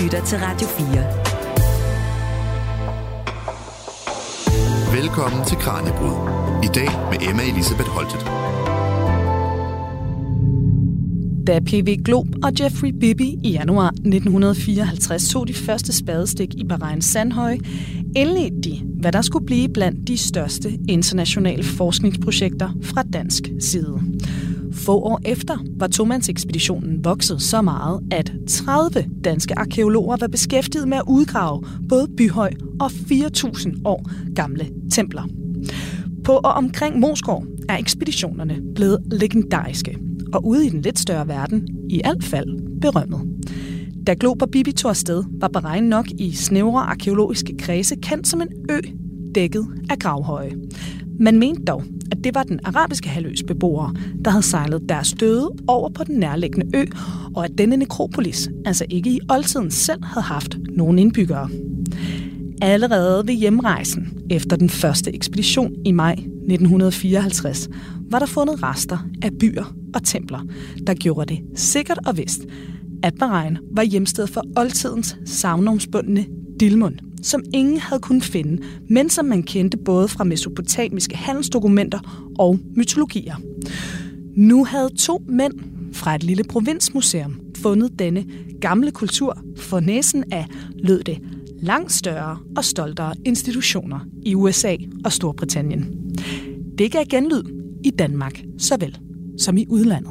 lytter til Radio 4. Velkommen til Kraniebrud. I dag med Emma Elisabeth Holtet. Da P.V. Glob og Jeffrey Bibby i januar 1954 tog de første spadestik i Bahrains Sandhøje, indledte de, hvad der skulle blive blandt de største internationale forskningsprojekter fra dansk side. Få år efter var tomandsekspeditionen vokset så meget, at 30 danske arkæologer var beskæftiget med at udgrave både Byhøj og 4.000 år gamle templer. På og omkring Moesgaard er ekspeditionerne blevet legendariske, og ude i den lidt større verden i alt fald berømmet. Da Glob og Bibby tog afsted, var Bahrain nok i snævre arkæologiske kredse kendt som en ø dækket af gravhøje. Man mente dog, at det var den arabiske halvøs beboere, der havde sejlet deres døde over på den nærliggende ø, og at denne nekropolis altså ikke i oldtiden selv havde haft nogen indbyggere. Allerede ved hjemrejsen efter den første ekspedition i maj 1954 var der fundet rester af byer og templer, der gjorde det sikkert og vist, at Bahrain var hjemsted for oldtidens sagnomspundne Dilmun, som ingen havde kunnet finde, men som man kendte både fra mesopotamiske handelsdokumenter og mytologier. Nu havde 2 mænd fra et lille provinsmuseum fundet denne gamle kultur for næsen af, lød det, langt større og stoltere institutioner i USA og Storbritannien. Det gav genlyd i Danmark såvel som i udlandet.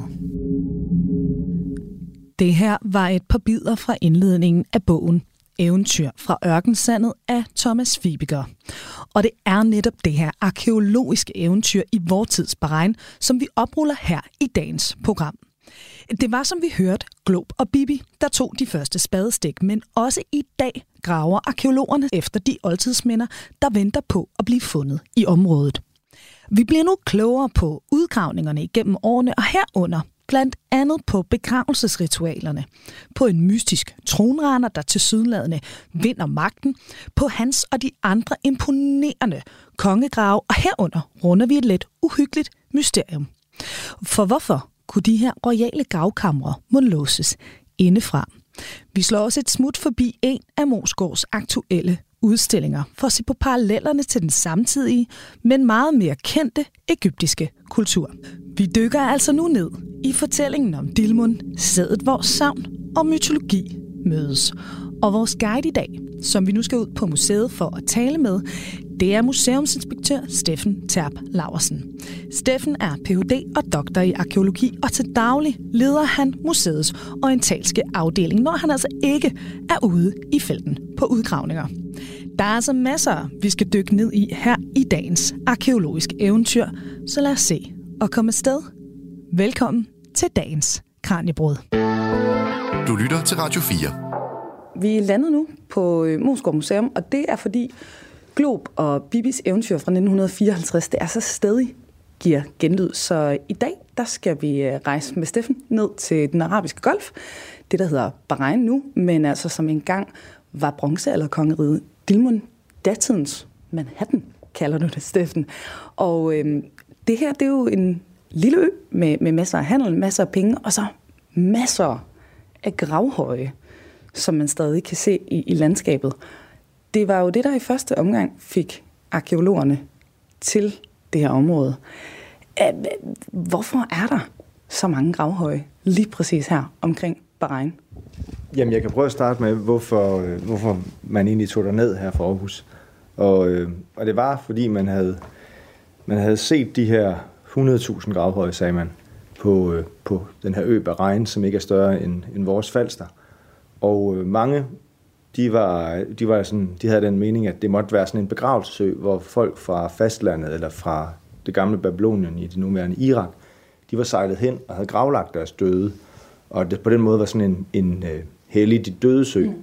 Det her var et par bidder fra indledningen af bogen Eventyr fra ørkensandet af Thomas Fibiger. Og det er netop det her arkæologiske eventyr i vor tids Bahrain, som vi opruller her i dagens program. Det var, som vi hørte, Glob og Bibby, der tog de første spadestik, men også i dag graver arkæologerne efter de oldtidsminder, der venter på at blive fundet i området. Vi bliver nu klogere på udgravningerne igennem årene, og herunder blandt andet på begravelsesritualerne, på en mystisk tronraner, der tilsyneladende vinder magten, på hans og de andre imponerende kongegrave, og herunder runder vi et lidt uhyggeligt mysterium. For hvorfor kunne de her royale gravkamre låses indefra? Vi slår også et smut forbi en af Moesgaards aktuelle udstillinger for at se på parallellerne til den samtidige, men meget mere kendte egyptiske kultur. Vi dykker altså nu ned i fortællingen om Dilmun, stedet hvor sagn og mytologi mødes. Og vores guide i dag, som vi nu skal ud på museet for at tale med, det er museumsinspektør Steffen Terp Laursen. Steffen er Ph.D. og doktor i arkæologi, og til daglig leder han museets orientalske afdeling, når han altså ikke er ude i felten på udgravninger. Der er altså masser, vi skal dykke ned i her i dagens arkæologiske eventyr, så lad os se og komme afsted. Velkommen til dagens Kraniebrud. Du lytter til Radio 4. Vi er landet nu på Moesgaard Museum, og det er fordi Glob og Bibbys eventyr fra 1954, det er så stadig giver genlyd. Så i dag, der skal vi rejse med Steffen ned til den arabiske golf, det der hedder Bahrain nu, men altså som engang var bronzealderkongeriget Dilmun, datidens Manhattan, kalder du det, Steffen. Og det her, det er jo en lille ø med masser af handel, masser af penge, og så masser af gravhøje, som man stadig kan se i landskabet. Det var jo det, der i første omgang fik arkæologerne til det her område. Hvorfor er der så mange gravhøje lige præcis her omkring Bahrain? Jamen, jeg kan prøve at starte med, hvorfor man egentlig tog derned her fra Aarhus. Og det var, fordi man havde set de her 100.000 gravhøje, sagde man, på den her ø Bahrain, som ikke er større end vores Falster. Og mange, de havde den mening, at det måtte være sådan en begravelsesø, hvor folk fra fastlandet eller fra det gamle Babylonien i det nuværende Irak, de var sejlet hen og havde gravlagt deres døde. Og det på den måde var sådan en hellig de dødes ø.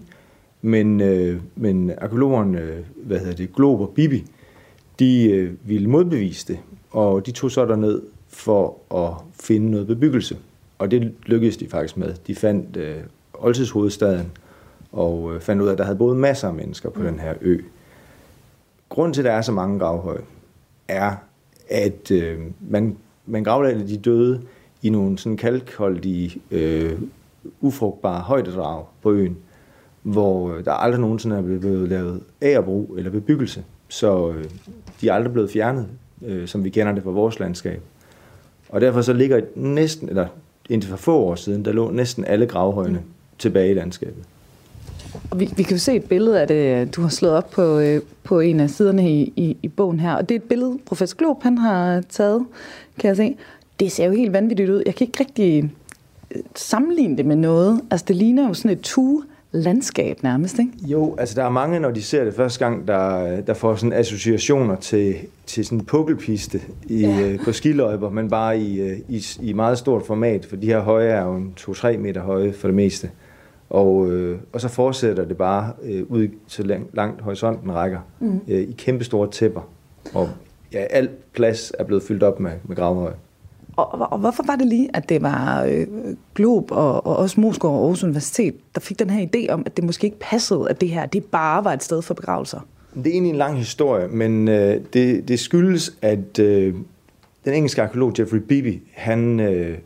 Men arkæologerne, Glob og Bibby, de ville modbevise det, og de tog så derned for at finde noget bebyggelse. Og det lykkedes de faktisk med. De fandt oldtidshovedstaden og fandt ud af, at der havde boet masser af mennesker på den her ø. Grunden til, at der er så mange gravhøje, er, at man gravlagde de døde i nogle sådan kalkholdige, ufrugtbare højdedrag på øen. hvor der aldrig nogensinde er blevet lavet agerbrug eller bebyggelse. Så de er aldrig blevet fjernet, som vi kender det fra vores landskab. Og derfor så ligger næsten, eller indtil for få år siden, der lå næsten alle gravhøjene tilbage i landskabet. Og vi kan jo se et billede af det, du har slået op på en af siderne i bogen her. Og det er et billede, professor Glob, han har taget, kan jeg se. Det ser jo helt vanvittigt ud. Jeg kan ikke rigtig sammenligne det med noget. Altså, det ligner jo sådan et landskab nærmest, ikke? Jo, altså der er mange, når de ser det første gang, der får sådan associationer til sådan en pukkelpiste på skiløjper, men bare i meget stort format, for de her høje er jo 2-3 meter høje for det meste. Og så fortsætter det bare ud så langt horisonten rækker i kæmpe store tæpper. Og ja, alt plads er blevet fyldt op med gravhøje. Og hvorfor var det lige, at det var Glob og også Moesgaard og Aarhus Universitet, der fik den her idé om, at det måske ikke passede, at det her det bare var et sted for begravelser? Det er egentlig en lang historie, men det skyldes, at den engelske arkeolog Geoffrey Beebe, han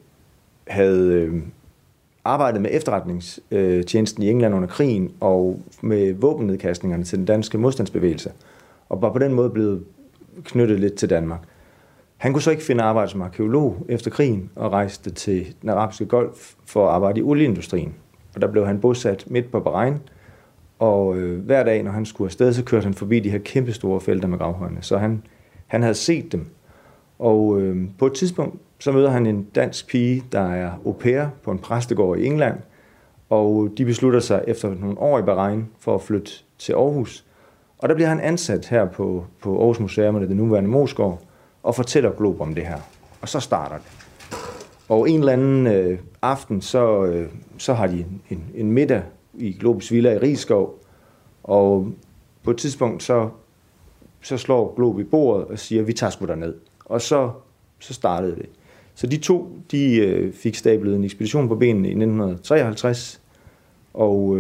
havde arbejdet med efterretningstjenesten i England under krigen og med våbennedkastningerne til den danske modstandsbevægelse, og var på den måde blevet knyttet lidt til Danmark. Han kunne så ikke finde arbejde som arkeolog efter krigen og rejste til den arabiske golf for at arbejde i olieindustrien. Og der blev han bosat midt på Bahrain, og hver dag, når han skulle afsted, så kørte han forbi de her kæmpe store felter med gravhøjene. Så han havde set dem. Og på et tidspunkt, så møder han en dansk pige, der er au pair på en præstegård i England, og de beslutter sig efter nogle år i Bahrain for at flytte til Aarhus. Og der bliver han ansat her på Aarhus Museum, det nuværende Moesgaard, og fortæller Glob om det her. Og så starter det. Og en eller anden aften, så har de en middag i Globs villa i Risskov, og på et tidspunkt, så slår Glob i bordet og siger, vi tager sgu derned. Og så startede det. Så de to, de fik stablet en ekspedition på benene i 1953, og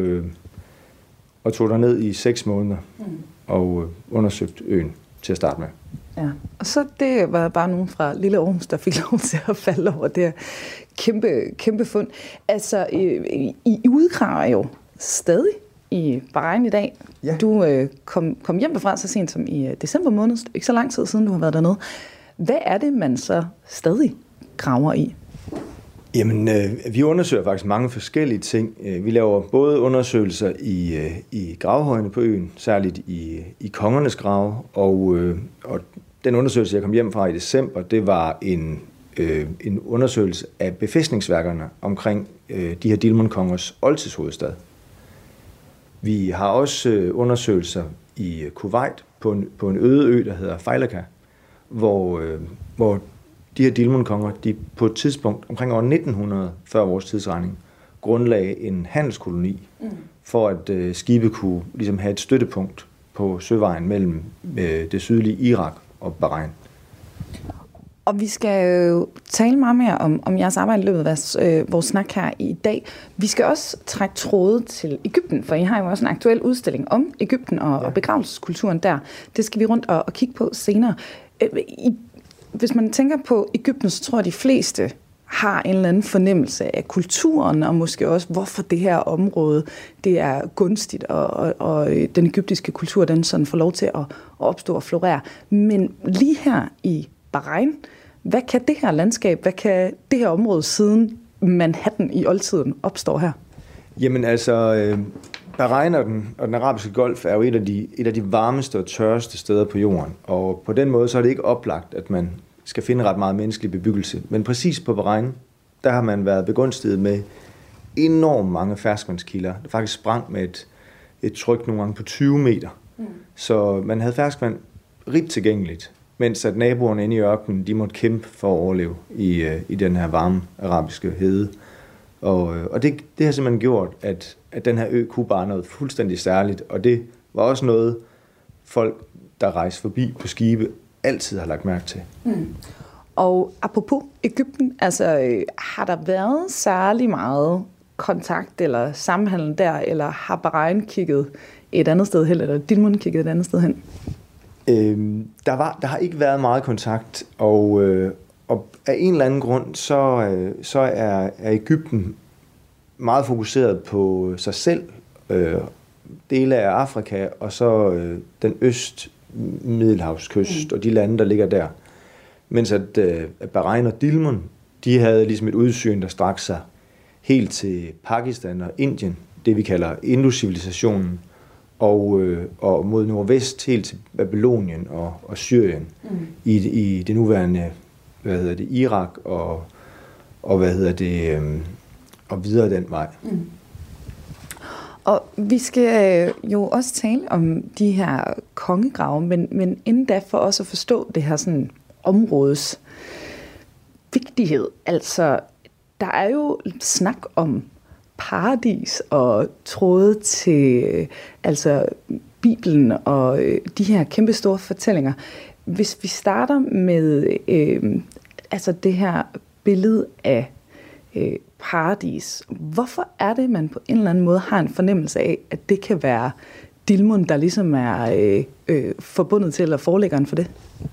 tog derned i 6 måneder, og undersøgte øen til at starte med. Ja, og så det var bare nogen fra lille Aarhus, der fik lov til at falde over det her kæmpe fund. Altså, I udgraver jo stadig i Bahrain i dag. Ja. Du kom hjem derfra så sent som i december måned, ikke så lang tid siden du har været dernede. Hvad er det, man så stadig graver i? Jamen, vi undersøger faktisk mange forskellige ting. Vi laver både undersøgelser i gravhøjene på øen, særligt i kongernes grave, og den undersøgelse, jeg kom hjem fra i december, det var en undersøgelse af befæstningsværkerne omkring de her Dilmun-kongers oldtidshovedstad. Vi har også undersøgelser i Kuwait på en øde ø, der hedder Failaka, hvor de her Dilmun-konger, de på et tidspunkt omkring år 1900, før vores tidsregning, grundlagde en handelskoloni, for at skibe kunne ligesom have et støttepunkt på søvejen mellem det sydlige Irak og Bahrain. Og vi skal jo tale meget mere om jeres arbejde i løbet af vores snak her i dag. Vi skal også trække tråde til Egypten, for I har jo også en aktuel udstilling om Egypten og begravelseskulturen der. Det skal vi rundt og kigge på senere. Hvis man tænker på Egypten, så tror jeg, at de fleste har en eller anden fornemmelse af kulturen, og måske også, hvorfor det her område det er gunstigt, og den egyptiske kultur, den sådan får lov til at opstå og florere. Men lige her i Bahrain, hvad kan det her landskab, hvad kan det her område siden Manhattan i oldtiden opstår her? Jamen altså, Bahrain og den arabiske golf er jo et af de varmeste og tørreste steder på jorden, og på den måde så er det ikke oplagt, at man skal finde ret meget menneskelig bebyggelse. Men præcis på Bahrain, der har man været begunstiget med enormt mange ferskvandskilder. Det faktisk sprang med et tryk nogle gange på 20 meter. Så man havde ferskvand rigt tilgængeligt, mens at naboerne inde i ørkenen, de måtte kæmpe for at overleve i den her varme arabiske hede. Og det har simpelthen gjort, at den her ø kunne bare noget fuldstændig særligt, og det var også noget, folk, der rejste forbi på skibe, altid har lagt mærke til. Og apropos Egypten, altså har der været særlig meget kontakt eller samhandel der, eller har Bahrain kigget et andet sted hen, eller Dilmun kigget et andet sted hen? Der har ikke været meget kontakt, og af en eller anden grund, så er Egypten meget fokuseret på sig selv dele af Afrika, og så den øst-middelhavskyst, og de lande, der ligger der. Mens at Bahrain og Dilmun, de havde ligesom et udsyn, der strakte sig helt til Pakistan og Indien, det vi kalder Indus-civilisationen, og mod nordvest helt til Babylonien og Syrien, i det nuværende, Irak og og videre den vej. Og vi skal jo også tale om de her kongegrave, men inden da for os at forstå det her sådan områdes vigtighed. Altså, der er jo snak om paradis og tråde til altså Bibelen og de her kæmpe store fortællinger. Hvis vi starter med altså det her billede af paradis, hvorfor er det, man på en eller anden måde har en fornemmelse af, at det kan være Dilmun, der ligesom er forbundet til, eller forlæggeren for det?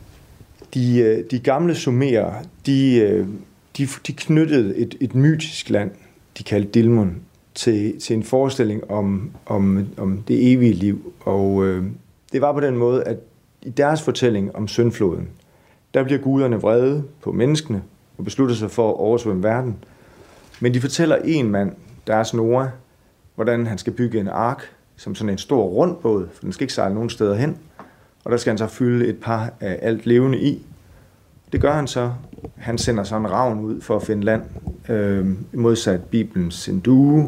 De gamle sumerer, de knyttede et mytisk land, de kaldte Dilmun, til en forestilling om det evige liv. Og det var på den måde, at i deres fortælling om syndfloden, der bliver guderne vrede på menneskene og beslutter sig for at oversvømme verden. Men de fortæller en mand, deres Noah, hvordan han skal bygge en ark, som sådan en stor rund båd, for den skal ikke sejle nogen steder hen. Og der skal han så fylde et par af alt levende i. Det gør han så. Han sender så en ravn ud for at finde land, modsat Bibelens en due.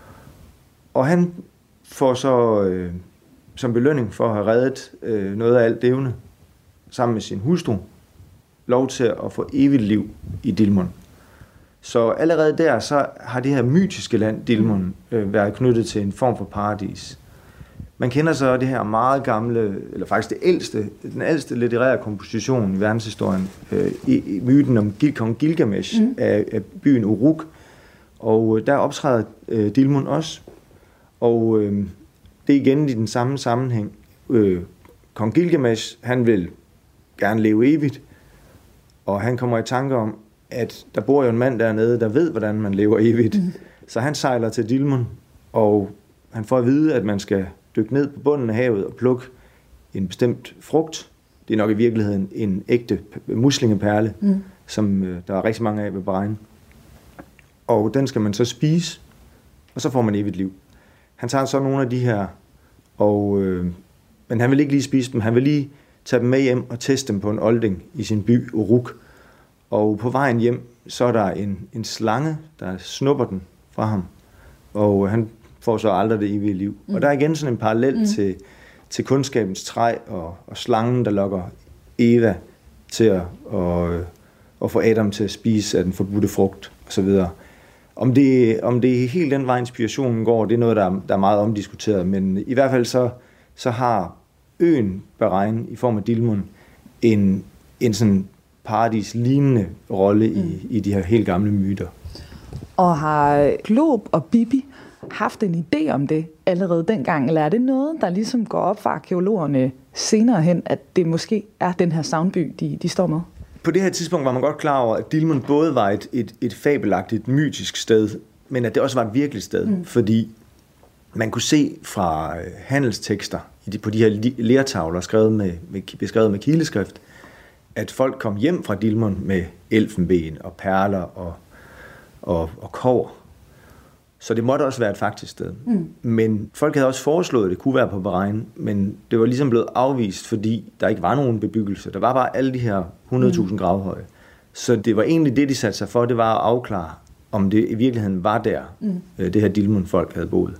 Og han får så som belønning for at have reddet noget af alt levende, sammen med sin hustru, lov til at få evigt liv i Dilmun. Så allerede der, så har det her mytiske land, Dilmun, været knyttet til en form for paradis. Man kender så det her meget gamle, eller faktisk den ældste litterære komposition i verdenshistorien, i myten om kong Gilgamesh af byen Uruk. Og der optræder Dilmun også. Og det er igen i den samme sammenhæng. Kong Gilgamesh, han vil gerne leve evigt, og han kommer i tanke om, at der bor jo en mand dernede, der ved, hvordan man lever evigt. Så han sejler til Dilmun, og han får at vide, at man skal dykke ned på bunden af havet og plukke en bestemt frugt. Det er nok i virkeligheden en ægte muslingeperle, som der er rigtig mange af ved Bahrain. Og den skal man så spise, og så får man evigt liv. Han tager så nogle af de her, men han vil ikke lige spise dem. Han vil lige tage dem med hjem og teste dem på en olding i sin by, Uruk. Og på vejen hjem, så er der en slange, der snupper den fra ham. Og han får så aldrig det evige liv. Og der er igen sådan en parallel til kundskabens træ og slangen, der lokker Eva til at få Adam til at spise af den forbudte frugt osv. Om det er helt den vej inspirationen går, det er noget, der er meget omdiskuteret. Men i hvert fald så har øen Bahrain i form af Dilmun en sådan paradis-lignende rolle i de her helt gamle myter. Og har Glob og Bibi haft en idé om det allerede dengang, eller er det noget, der ligesom går op for arkæologerne senere hen, at det måske er den her savnby, de står med? På det her tidspunkt var man godt klar over, at Dilmun både var et fabelagtigt, mytisk sted, men at det også var et virkeligt sted, fordi man kunne se fra handelstekster på de her lertavler, beskrevet med kileskrift, at folk kom hjem fra Dilmun med elfenben og perler og kobber. Så det måtte også være et faktisk sted. Men folk havde også foreslået, at det kunne være på Bahrain, men det var ligesom blevet afvist, fordi der ikke var nogen bebyggelse. Der var bare alle de her 100.000 gravhøje. Så det var egentlig det, de satte sig for, det var at afklare, om det i virkeligheden var der, det her Dilmun-folk havde boet.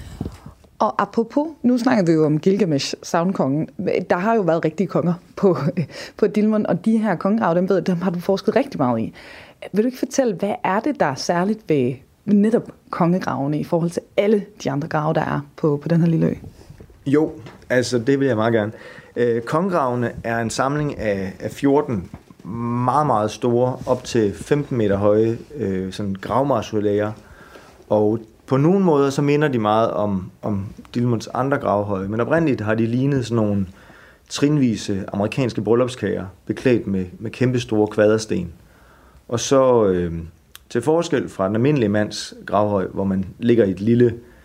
Og apropos, nu snakker vi jo om Gilgamesh, savnkongen. Der har jo været rigtige konger på Dilmun, og de her kongegrave, dem har du forsket rigtig meget i. Vil du ikke fortælle, hvad er det, der er særligt ved netop kongegravene i forhold til alle de andre grave, der er på den her lille ø? Jo, altså det vil jeg meget gerne. Kongegravene er en samling af 14 meget, meget store, op til 15 meter høje sådan gravmausolæer. Og på nogle måder så minder de meget om Dilmuns andre gravhøje, men oprindeligt har de lignet sådan nogle trinvise amerikanske bryllupskager, beklædt med kæmpe store kvadersten. Og så til forskel fra den almindelige mands gravhøj, hvor man ligger i et lille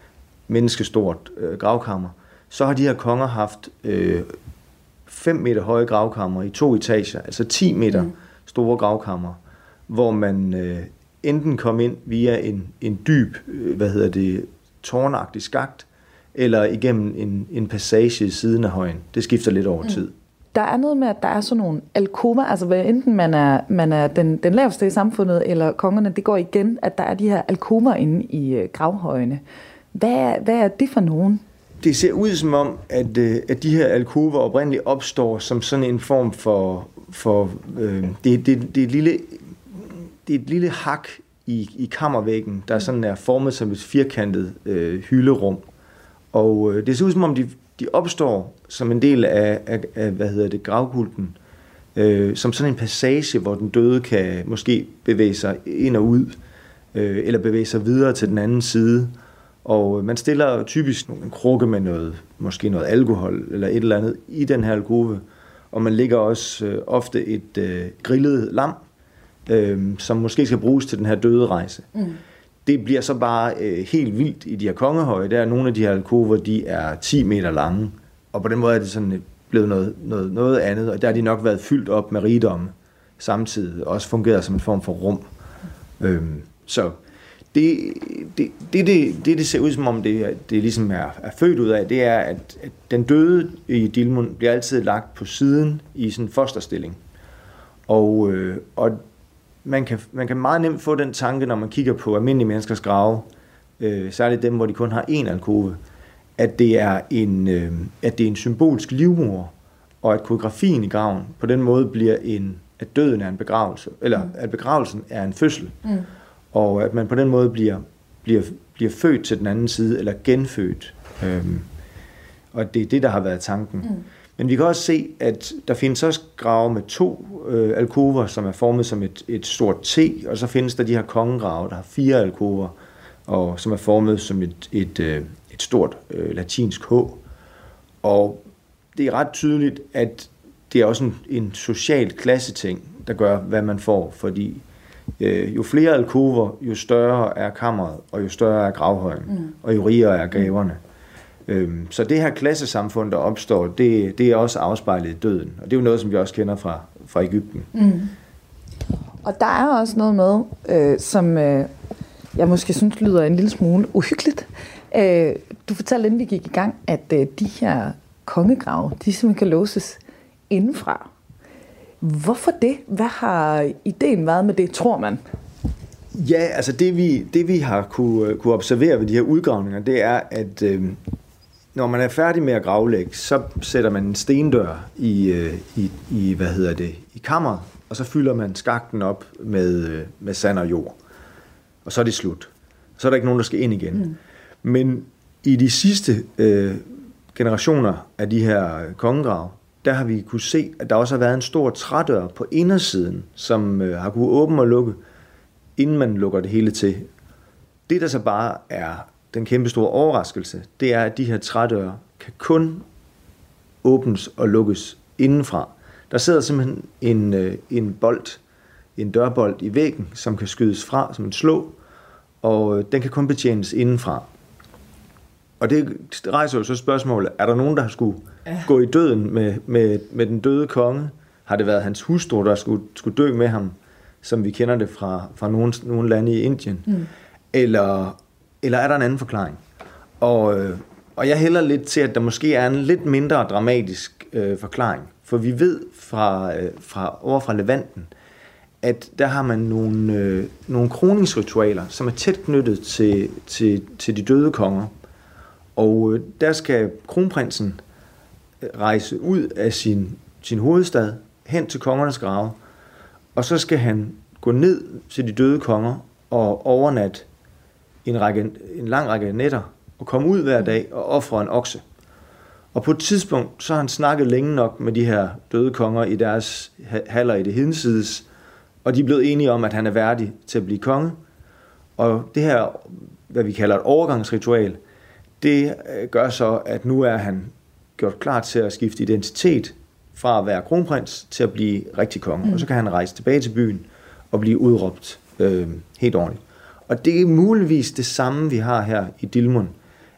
menneskestort gravkammer, så har de her konger haft 5 meter høje gravkammer i 2 etager, altså 10 meter store gravkammer, hvor man enten kom ind via en dyb, tårnagtig skakt, eller igennem en passage i siden af højen. Det skifter lidt over tid. Der er noget med, at der er sådan nogle alkover, altså enten man er den laveste i samfundet, eller kongerne, det går igen, at der er de her alkover inde i gravhøjene. Hvad er det for nogen? Det ser ud som om, at de her alkover oprindeligt opstår som sådan en form for det er et lille hak i kammervæggen, der sådan er formet som et firkantet hylderum. Og det ser ud som om, de opstår som en del af gravkulten, som sådan en passage, hvor den døde kan måske bevæge sig ind og ud, eller bevæge sig videre til den anden side. Og man stiller typisk en krukke med måske noget alkohol eller et eller andet i den her alkove, og man lægger også ofte et grillet lam, som måske skal bruges til den her døde rejse. Det bliver så bare helt vildt i de her kongehøje. Der er nogle af de her alkover, de er 10 meter lange, og på den måde er det sådan blevet noget andet, og der har de nok været fyldt op med rigdomme samtidig, og også fungeret som en form for rum. Så det ser ud som om, det ligesom er født ud af, det er, at den døde i Dilmun bliver altid lagt på siden i sådan en fosterstilling. Og man kan meget nemt få den tanke, når man kigger på almindelige menneskers grave, særligt dem, hvor de kun har én alkove, at det er en symbolsk livmor, og at koreografien i graven på den måde bliver at døden er en begravelse, eller at begravelsen er en fødsel, og at man på den måde bliver født til den anden side, eller genfødt. Og det er det, der har været tanken. Men vi kan også se, at der findes også grave med 2 alkover, som er formet som et stort T, og så findes der de her kongegrave, der har 4 alkover, og som er formet som et stort latinsk H. Og det er ret tydeligt, at det er også en social klasseting, der gør, hvad man får, fordi jo flere alkover, jo større er kammeret, og jo større er gravhøjen, og jo rigere er gaverne. Så det her klassesamfund, der opstår, det er også afspejlet i døden. Og det er jo noget, som vi også kender fra Egypten. Og der er også noget med, som jeg måske synes lyder en lille smule uhyggeligt. Du fortalte, inden vi gik i gang, at de her kongegrave, de simpelthen kan låses indenfra. Hvorfor det? Hvad har ideen været med det, tror man? Ja, altså det vi har kunne observere ved de her udgravninger, det er, at når man er færdig med at gravlægge, så sætter man en stendør i kammeret, og så fylder man skakten op med sand og jord. Og så er det slut. Så er der ikke nogen, der skal ind igen. Men i de sidste generationer af de her kongegrave, der har vi kunne se, at der også har været en stor trædør på indersiden, som har kunne åbne og lukke, inden man lukker det hele til. Det, der så bare er den kæmpe store overraskelse, det er, at de her trædøre kan kun åbnes og lukkes indenfra. Der sidder simpelthen en dørbolt i væggen, som kan skydes fra som en slå, og den kan kun betjenes indenfra. Og det rejser jo så spørgsmålet, er der nogen, der skulle gå i døden med den døde konge? Har det været hans hustru, der skulle dø med ham, som vi kender det fra nogle lande i Indien? Eller er der en anden forklaring? Og jeg hælder lidt til, at der måske er en lidt mindre dramatisk forklaring. For vi ved fra Levanten, at der har man nogle kroningsritualer, som er tæt knyttet til de døde konger. Og der skal kronprinsen rejse ud af sin hovedstad hen til kongernes grave, og så skal han gå ned til de døde konger og overnatte en lang række nætter og komme ud hver dag og ofre en okse. Og på et tidspunkt så har han snakket længe nok med de her døde konger i deres haller i det hinsides, og de er blevet enige om, at han er værdig til at blive konge. Og det her, hvad vi kalder et overgangsritual, det gør så, at nu er han gjort klar til at skifte identitet fra at være kronprins til at blive rigtig konge. Og så kan han rejse tilbage til byen og blive udråbt helt ordentligt. Og det er muligvis det samme, vi har her i Dilmun,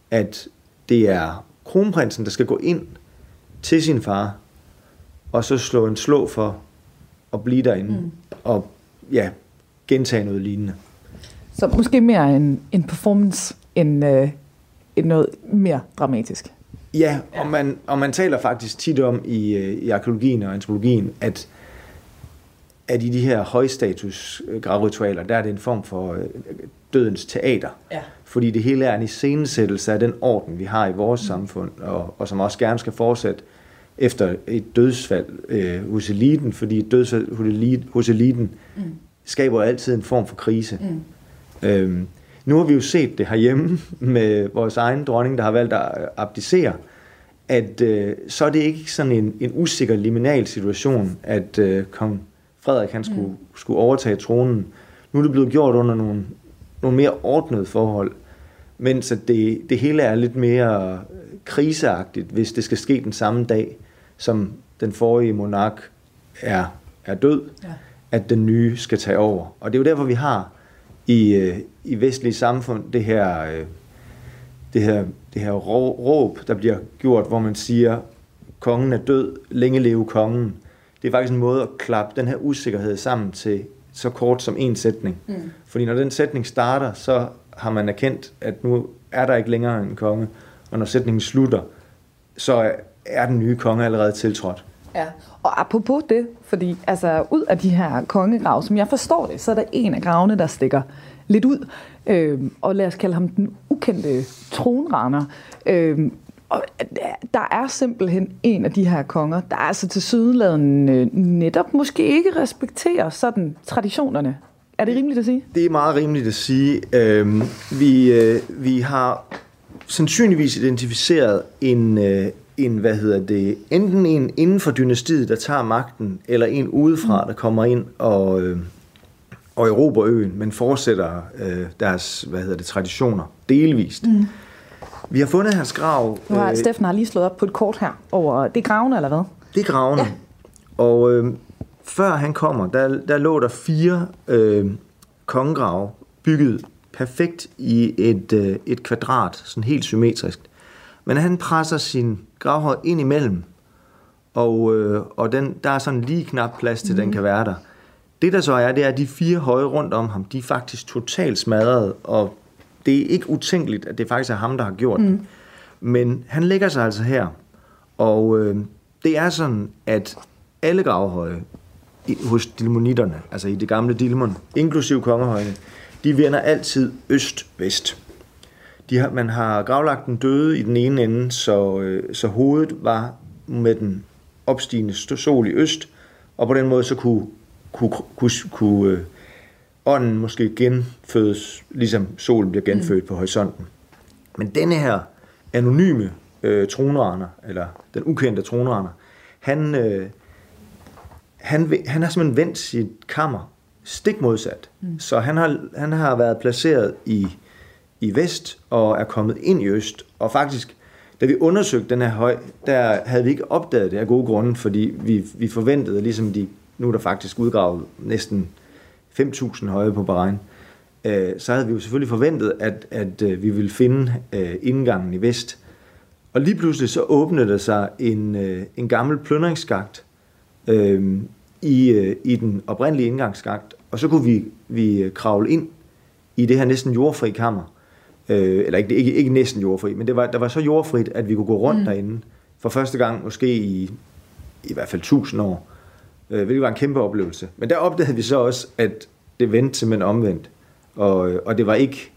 at det er kronprinsen, der skal gå ind til sin far, og så slå en slå for at blive derinde, og gentage noget lignende. Så måske mere en performance end noget mere dramatisk. Ja, og man taler faktisk tit om i arkeologien og antropologien, at i de her højstatus gravritualer, der er det en form for dødens teater. Ja. Fordi det hele er en iscenesættelse af den orden, vi har i vores samfund, og som også gerne skal fortsætte efter et dødsfald hos eliten, fordi et dødsfald hos eliten skaber altid en form for krise. Nu har vi jo set det herhjemme med vores egen dronning, der har valgt at abdicere, at så er det ikke sådan en usikker liminal situation, at kong Frederik han skulle overtage tronen. Nu er det blevet gjort under nogle mere ordnede forhold, mens at det hele er lidt mere kriseagtigt, hvis det skal ske den samme dag, som den forrige monark er død, at den nye skal tage over. Og det er jo derfor, vi har i vestlige samfund det her råb, der bliver gjort, hvor man siger, kongen er død, længe leve kongen. Det er faktisk en måde at klappe den her usikkerhed sammen til så kort som en sætning. Fordi når den sætning starter, så har man erkendt, at nu er der ikke længere en konge, og når sætningen slutter, så er den nye konge allerede tiltrådt. Ja, og apropos det, fordi altså ud af de her kongegrave, som jeg forstår det, så er der en af gravene, der stikker lidt ud, og lad os kalde ham den ukendte tronraner. Og der er simpelthen en af de her konger, der altså tilsyneladende netop måske ikke respekterer sådan traditionerne. Er det rimeligt at sige? Det er meget rimeligt at sige. Vi har sandsynligvis identificeret enten en inden for dynastiet, der tager magten, eller en udefra, der kommer ind og erobrer øen, men fortsætter deres traditioner delvist. Vi har fundet hans grav. Nu har Steffen lige slået op på et kort her over. Det er gravene, eller hvad? Det er gravene. Ja. Og før han kommer, der lå der 4 kongegrave bygget perfekt i et kvadrat, sådan helt symmetrisk. Men han presser sin gravhøj ind imellem, og der er sådan lige knap plads til, den kan være der. Det der så er, det er, at de 4 høje rundt om ham, de er faktisk totalt smadret, og det er ikke utænkeligt, at det faktisk er ham, der har gjort det. Men han lægger sig altså her, og det er sådan, at alle gravhøje hos dilmonitterne, altså i det gamle Dilmun, inklusive kongehøjene, de vender altid øst-vest. Man har gravlagt den døde i den ene ende, så hovedet var med den opstigende sol i øst, og på den måde så kunne ånden måske genfødes, ligesom solen bliver genfødt på horisonten. Men denne her anonyme tronraner, eller den ukendte tronraner, han har simpelthen vendt sit kammer stik modsat. Så han har været placeret i vest og er kommet ind i øst. Og faktisk, da vi undersøgte den her høj, der havde vi ikke opdaget det af gode grunde, fordi vi forventede, ligesom nu er der faktisk udgravet næsten 5.000 høje på Bahrain, så havde vi jo selvfølgelig forventet, at vi ville finde indgangen i vest. Og lige pludselig så åbnede der sig en gammel plyndringsskakt i den oprindelige indgangsskakt, og så kunne vi kravle ind i det her næsten jordfri kammer. Eller ikke næsten jordfri, men der var så jordfrit, at vi kunne gå rundt derinde for første gang, måske i hvert fald 1000 år, hvilket var en kæmpe oplevelse. Men der opdagede vi så også, at det vendte simpelthen omvendt, og det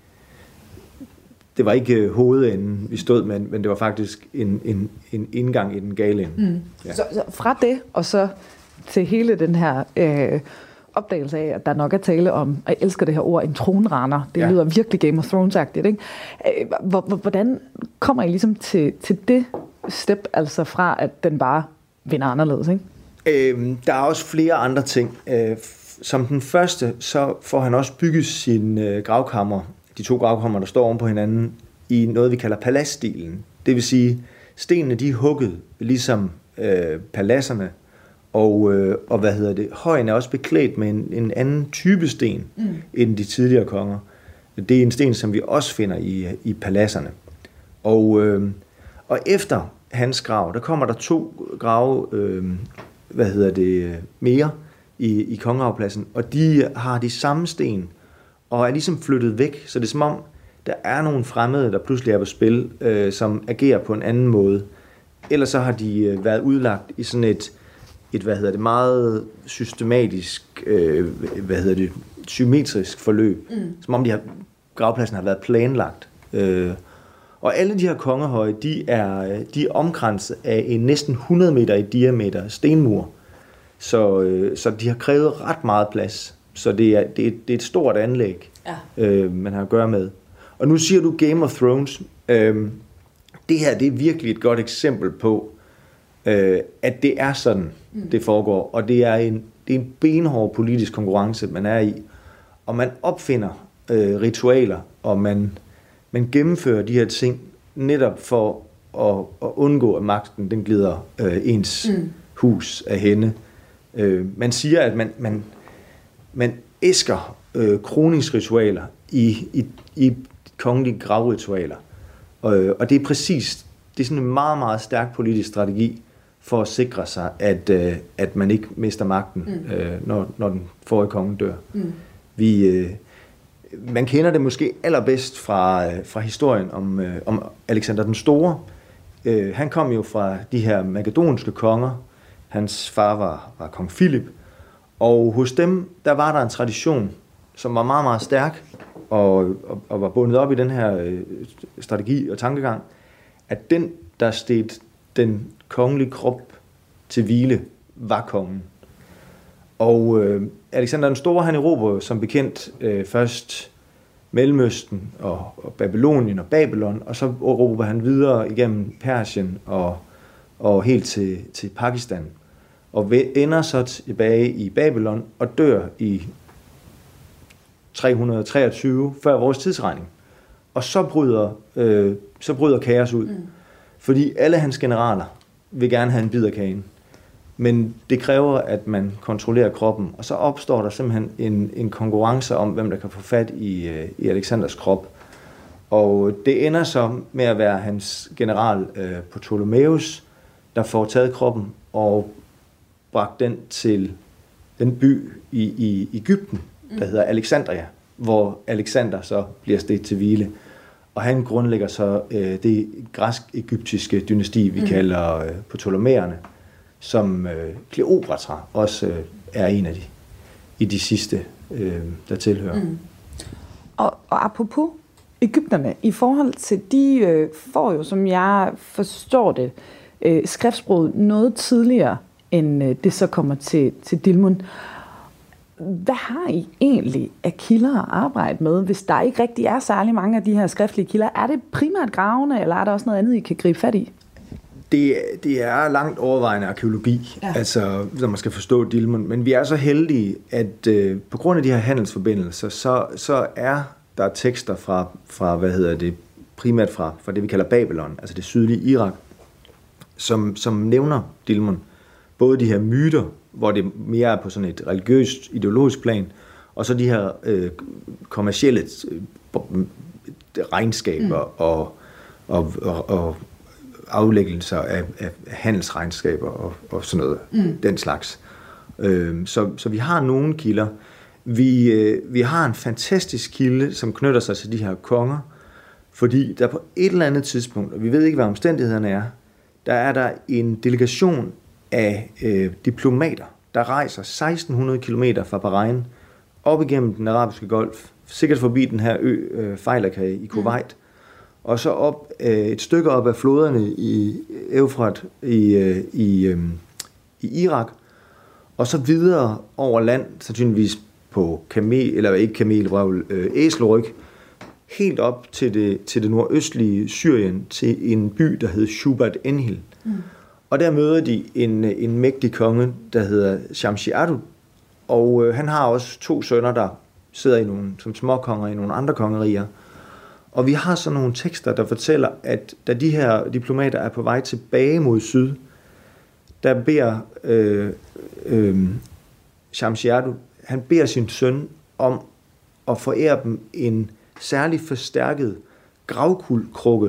var ikke hovedenden, vi stod med, men det var faktisk en indgang i den gale ende. Ja. Så fra det, og så til hele den her opdagelse af, at der nok er tale om, og jeg elsker det her ord, en tronraner. Det lyder virkelig Game of Thrones-agtigt, ikke? Hvordan kommer I ligesom til det step, altså fra, at den bare vinder anderledes, ikke? Der er også flere andre ting. Som den første, så får han også bygget sin gravkammer, de 2 gravkammer, der står oven på hinanden, i noget, vi kalder paladsstilen. Det vil sige, stenene de er hugget, ligesom paladserne, og højen er også beklædt med en anden type sten, end de tidligere konger. Det er en sten, som vi også finder i paladserne. Og efter hans grav, der kommer der 2 grave, mere i Kongegravpladsen, og de har de samme sten, og er ligesom flyttet væk, så det er som om, der er nogle fremmede, der pludselig er på spil, som agerer på en anden måde. Ellers så har de været udlagt i sådan et meget systematisk, symmetrisk forløb, som om gravpladsen har været planlagt. Og alle de her kongehøje, de er omkranset af en næsten 100 meter i diameter stenmur, så de har krævet ret meget plads. Så det er et stort anlæg, man har at gøre med. Og nu siger du Game of Thrones. Det her, det er virkelig et godt eksempel på, at det er sådan, det foregår. Og det er en benhård politisk konkurrence, man er i. Og man opfinder ritualer, og man gennemfører de her ting netop for at undgå, at magten den glider ens hus af hende. Man siger, at man æsker kroningsritualer i kongelige gravritualer. Og det er præcis, det er sådan en meget, meget stærk politisk strategi for at sikre sig, at man ikke mister magten, når den forrige konge dør. Man kender det måske allerbedst fra historien om Alexander den Store. Han kom jo fra de her makedonske konger. Hans far var kong Philip. Og hos dem, der var der en tradition, som var meget, meget stærk, og var bundet op i den her strategi og tankegang, at den, der steg den kongelige krop til hvile, var kongen. Og Alexander den Store, han erobrede som bekendt først Mellemøsten og Babylonien og Babylon, og så erobrede han videre igennem Persien og helt til Pakistan. Og ender så tilbage i Babylon og dør i 323 før vores tidsregning. Og så bryder kaos ud. Fordi alle hans generaler vil gerne have en bid af kagen. Men det kræver, at man kontrollerer kroppen. Og så opstår der simpelthen en konkurrence om, hvem der kan få fat i Alexanders krop. Og det ender så med at være hans general Ptolemæus, der får taget kroppen og bragt den til den by i Egypten, der hedder Alexandria, hvor Alexander så bliver stedt til hvile. Og han grundlægger så det græsk-egyptiske dynasti, vi kalder Ptolemæerne, som Kleopatra også er en af de sidste, der tilhører. Og apropos egypterne, i forhold til de får jo, som jeg forstår det, skriftsproget noget tidligere, end det så kommer til Dilmun. Hvad har I egentlig af kilder at arbejde med, hvis der ikke rigtig er særlig mange af de her skriftlige kilder? Er det primært gravene, eller er der også noget andet, I kan gribe fat i? Det er langt overvejende arkæologi, altså når man skal forstå Dilmun. Men vi er så heldige, at på grund af de her handelsforbindelser, så er der tekster fra primært fra det, vi kalder Babylon, altså det sydlige Irak, som nævner Dilmun. Både de her myter, hvor det mere er på sådan et religiøst, ideologisk plan, og så de her kommercielle regnskaber og aflæggelser af handelsregnskaber og sådan noget, den slags. Så vi har nogle kilder. Vi har en fantastisk kilde, som knytter sig til de her konger, fordi der på et eller andet tidspunkt, og vi ved ikke, hvad omstændighederne er, der er der en delegation af diplomater, der rejser 1600 kilometer fra Bahrain op igennem den arabiske golf, sikkert forbi den her ø Failaka i Kuwait, og så op et stykke op af floderne i Eufrat i Irak, og så videre over land, sandsynligvis på æselryg, helt op til det nordøstlige Syrien, til en by, der hed Shubat Enhil. Og der møder de en mægtig konge, der hedder Shamshi-Adud, og han har også 2 sønner, der sidder som småkonger i nogle andre kongeriger. Og vi har så nogle tekster, der fortæller, at da de her diplomater er på vej tilbage mod syd, der beder Shamshi-Adud, han beder sin søn om at forære dem en særligt forstærket gravkuldkrukke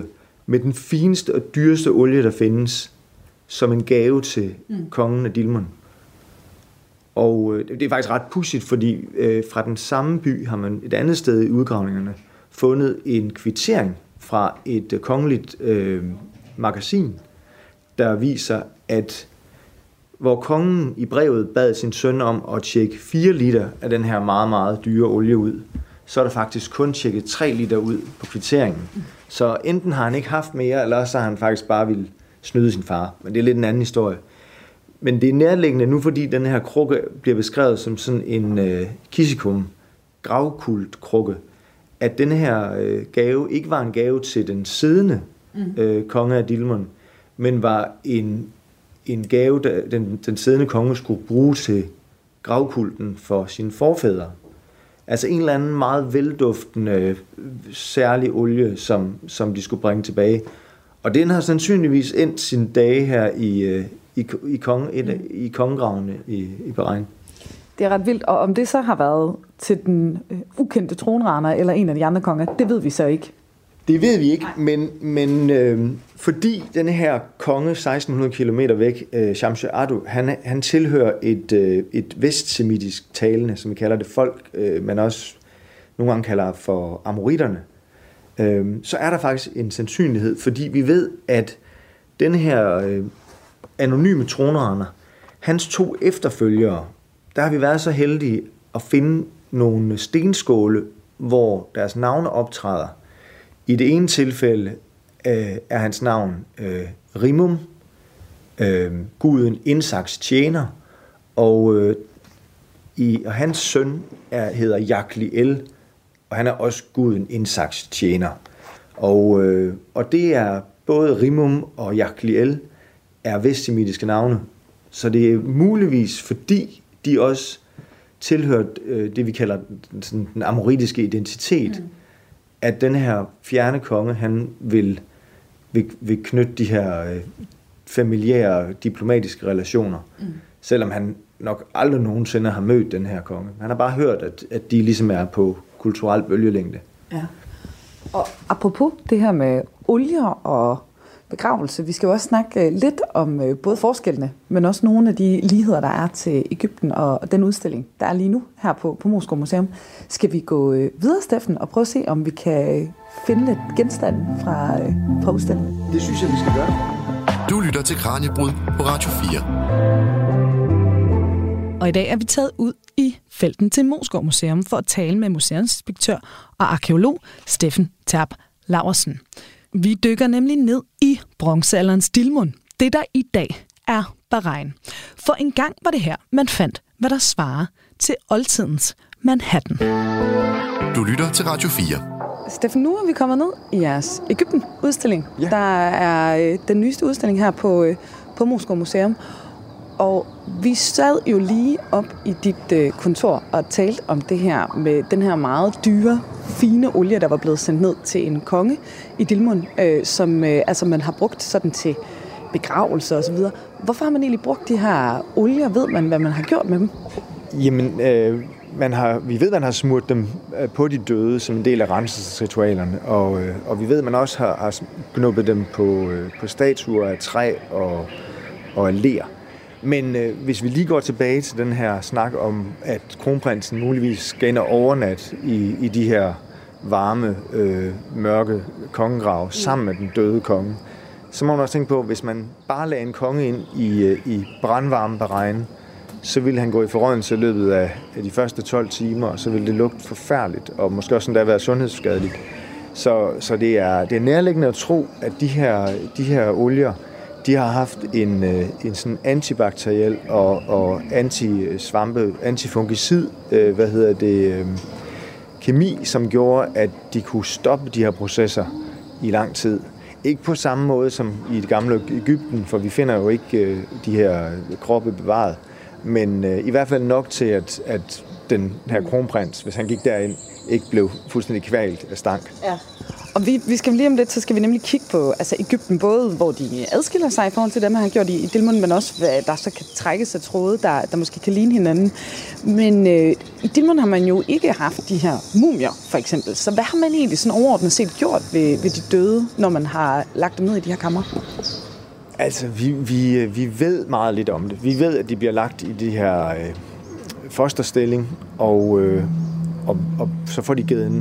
med den fineste og dyreste olie, der findes, som en gave til kongen af Dilmun. Og det er faktisk ret pudsigt, fordi fra den samme by har man et andet sted i udgravningerne fundet en kvittering fra et kongeligt magasin, der viser, at hvor kongen i brevet bad sin søn om at tjekke 4 liter af den her meget, meget dyre olie ud, så er der faktisk kun tjekket 3 liter ud på kvitteringen. Så enten har han ikke haft mere, eller så har han faktisk bare ville snyde sin far. Men det er lidt en anden historie. Men det er nærliggende nu, fordi den her krukke bliver beskrevet som sådan en kisikum, gravkult-krukke, at den her gave ikke var en gave til den siddende konge af Dilmun, men var en gave, der den siddende konge skulle bruge til gravkulten for sine forfædre. Altså en eller anden meget velduftende, særlig olie, som de skulle bringe tilbage. Og den har sandsynligvis endt sine dage her i kongegravene i Bahrain. Det er ret vildt, og om det så har været til den ukendte tronraner eller en af de andre konger, det ved vi så ikke. Det ved vi ikke, men fordi denne her konge 1600 kilometer væk, Shamsher Adu, han tilhører et vestsemitisk talende, som vi kalder det folk, man også nogle gange kalder for amoritterne, så er der faktisk en sandsynlighed, fordi vi ved, at denne her anonyme tronraner, hans 2 efterfølgere, der har vi været så heldige at finde nogle stenskåle, hvor deres navne optræder. I det ene tilfælde er hans navn Rimum, guden Insaks tjener, og hans søn hedder Yakliel, og han er også guden Insaks tjener. Og det er både Rimum og Yakliel er vestsemitiske navne, så det er muligvis, fordi de også tilhører det, vi kalder den amoritiske identitet, at den her fjerne konge, han vil knytte de her familiære, diplomatiske relationer, selvom han nok aldrig nogensinde har mødt den her konge. Han har bare hørt, at de ligesom er på kulturel bølgelængde. Ja. Og apropos det her med olier og begravelse, vi skal jo også snakke lidt om både forskellene, men også nogle af de ligheder, der er til Egypten og den udstilling, der er lige nu her på Moesgaard Museum. Skal vi gå videre, Steffen, og prøve at se, om vi kan finde lidt genstande fra udstillingen? Det synes jeg, vi skal gøre. Du lytter til Kraniebrud på Radio 4. Og i dag er vi taget ud i felten til Moesgaard Museum for at tale med museumsinspektør og arkeolog Steffen Terp Laursen. Vi dykker nemlig ned i bronzealderens Dilmun, det der i dag er Bahrain. For engang var det her, man fandt, hvad der svarer til oldtidens Manhattan. Du lytter til Radio 4. Steffen, nu er vi kommet ned i jeres Egypten-udstilling. Ja. Der er den nyeste udstilling her på Moesgaard Museum. Og vi sad jo lige op i dit kontor og talte om det her med den her meget dyre, fine olie, der var blevet sendt ned til en konge i Dilmun, som man har brugt sådan til begravelser og så videre. Hvorfor har man egentlig brugt de her olier? Ved man, hvad man har gjort med dem? Jamen, vi ved, man har smurt dem på de døde som en del af renselsesritualerne, og vi ved, man også har knuppet dem på statuer af træ og af ler. Men hvis vi lige går tilbage til den her snak om, at kronprinsen muligvis skal ind og overnat i de her varme, mørke kongegrave sammen med den døde konge, så må man også tænke på, at hvis man bare lagde en konge ind i brandvarme Bahrain, så ville han gå i forrådnelse i løbet af de første 12 timer, og så ville det lugte forfærdeligt, og måske også sådan der være sundhedsskadeligt. Så det er nærliggende at tro, at de her olier, de har haft en sådan antibakteriel og antisvampe, antifungicid, kemi, som gjorde, at de kunne stoppe de her processer i lang tid. Ikke på samme måde som i det gamle Egypten, for vi finder jo ikke de her kroppe bevaret, men i hvert fald nok til, at den her kronprins, hvis han gik derind, ikke blev fuldstændig kvalt af stank. Ja. Og vi skal lige om lidt, så skal vi nemlig kigge på Egypten, både hvor de adskiller sig i forhold til det, man har gjort i Dilmun, men også hvad der så kan trækkes af tråde, der måske kan ligne hinanden. Men i Dilmun har man jo ikke haft de her mumier, for eksempel. Så hvad har man egentlig sådan overordnet set gjort ved de døde, når man har lagt dem ned i de her kamre? Altså, vi ved meget lidt om det. Vi ved, at de bliver lagt i de her fosterstilling, og så får de givet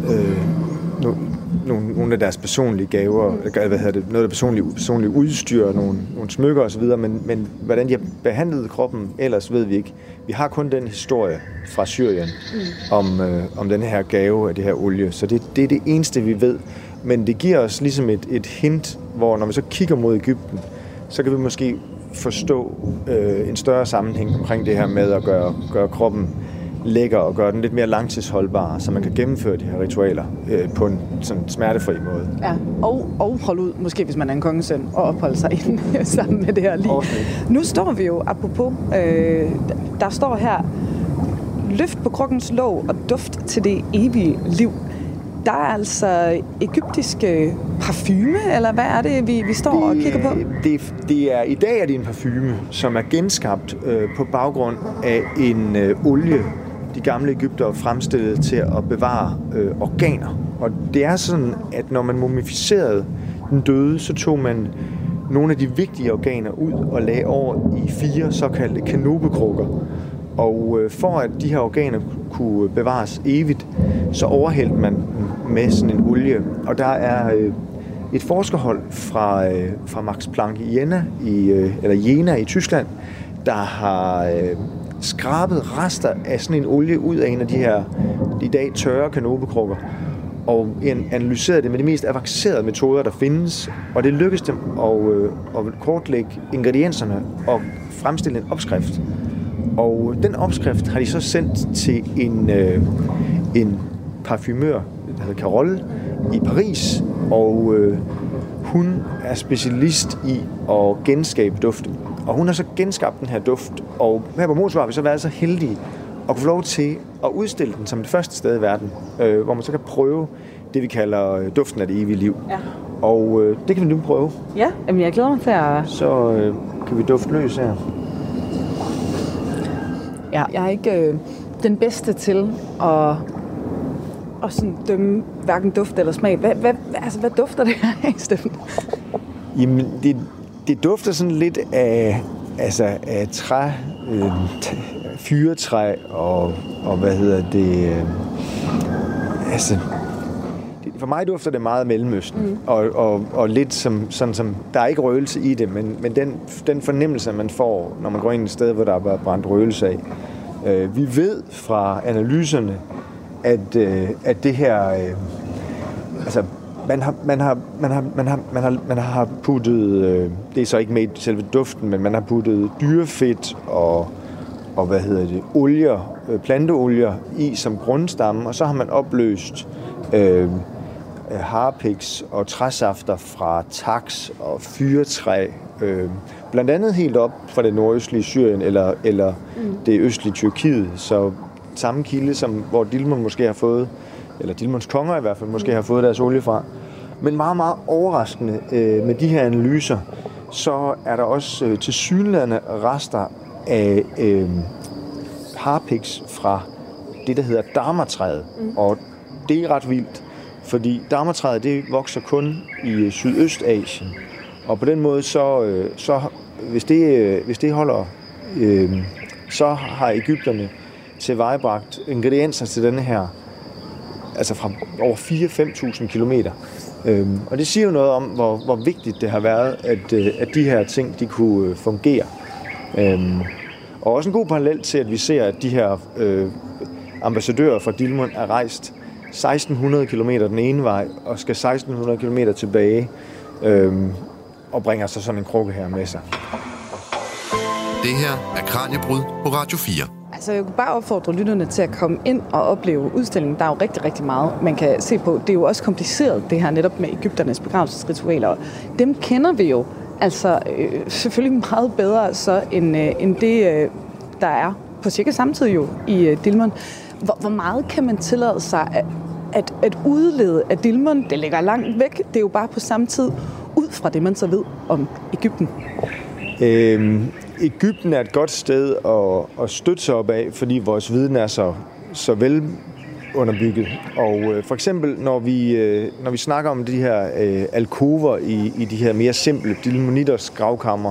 nogle af deres personlige gaver, noget af personlige udstyr, nogle smykker osv., men hvordan de har behandlet kroppen, ellers ved vi ikke. Vi har kun den historie fra Syrien om den her gave af det her olie, så det er det eneste, vi ved. Men det giver os ligesom et hint, hvor når vi så kigger mod Egypten, så kan vi måske forstå en større sammenhæng omkring det her med at gøre kroppen lækker og gøre den lidt mere langtidsholdbar, så man kan gennemføre de her ritualer på en sådan smertefri måde. Ja, og holde ud, måske hvis man er en kongesøn, og opholde sig inde sammen med det her liv. Okay. Nu står vi jo, apropos, der står her, løft på krukkens låg og duft til det evige liv. Der er altså egyptiske parfume, eller hvad er det, vi står og kigger på? I dag er det en parfume, som er genskabt på baggrund af en olie, de gamle egyptere fremstillede til at bevare organer. Og det er sådan, at når man mumificerede den døde, så tog man nogle af de vigtige organer ud og lagde over i 4 såkaldte kanopekrukker. Og for at de her organer kunne bevares evigt, så overhældte man med sådan en olie. Og der er et forskerhold fra Max Planck i Jena i Tyskland, der har skrabet rester af sådan en olie ud af en af de her i dag tørre kanopekrukker og analyseret det med de mest avancerede metoder, der findes. Og det lykkedes dem at kortlægge ingredienserne og fremstille en opskrift. Og den opskrift har de så sendt til en parfumør, der hedder Carole, i Paris, og hun er specialist i at genskabe duften. Og hun har så genskabt den her duft, og her på Motorvej har vi så været så heldige at kunne få lov til at udstille den som det første sted i verden, hvor man så kan prøve det, vi kalder duften af det evige liv. Ja. Og det kan vi nu prøve. Ja, jamen jeg glæder mig til at... Så kan vi dufte løs her. Ja, jeg er ikke den bedste til at sådan dømme hverken duft eller smag. Hvad dufter det her af, Steffen? Jamen, det dufter sådan lidt af træ, fyretræ og for mig dufter det meget af Mellemøsten, og lidt som der er ikke røgelse i det, men den fornemmelse, man får, når man går ind et sted, hvor der er brændt røgelse af. Vi ved fra analyserne, at det her, man har puttet, det er så ikke med i selve duften, men man har puttet dyrefedt og olier, planteolier i som grundstamme, og så har man opløst harpiks og træsafter fra taks og fyretræ, blandt andet helt op fra det nordøstlige Syrien eller det østlige Tyrkiet, så samme kilde, som hvor Dilmun måske har fået, eller Dilmuns konger i hvert fald, måske har fået deres olie fra. Men meget, meget overraskende med de her analyser, så er der også tilsyneladende rester af harpiks fra det, der hedder dharmatræet. Og det er ret vildt, fordi dharmatræet, det vokser kun i Sydøstasien. Og på den måde, så hvis det holder, så har egypterne tilvejebragt ingredienser til denne her, altså fra over 4-5.000 kilometer. Og det siger jo noget om, hvor vigtigt det har været, at de her ting, de kunne fungere. Og også en god parallel til, at vi ser, at de her ambassadører fra Dilmun er rejst 1.600 kilometer den ene vej, og skal 1.600 kilometer tilbage, og bringer så sådan en krukke her med sig. Det her er Kraniebrud på Radio 4. Altså, jeg kunne bare opfordre lytterne til at komme ind og opleve udstillingen. Der er jo rigtig, rigtig meget, man kan se på. Det er jo også kompliceret, det her netop med egypternes begravelsesritualer. Dem kender vi jo altså selvfølgelig meget bedre så end det, der er på cirka samtidig jo i Dilmun. Hvor meget kan man tillade sig at udlede af Dilmun, det ligger langt væk. Det er jo bare på samme tid ud fra det, man så ved om Egypten. Egypten er et godt sted at støtte sig op af, fordi vores viden er så vel underbygget. Og for eksempel, når vi snakker om de her alkover i de her mere simple Dilmunitters gravkammer,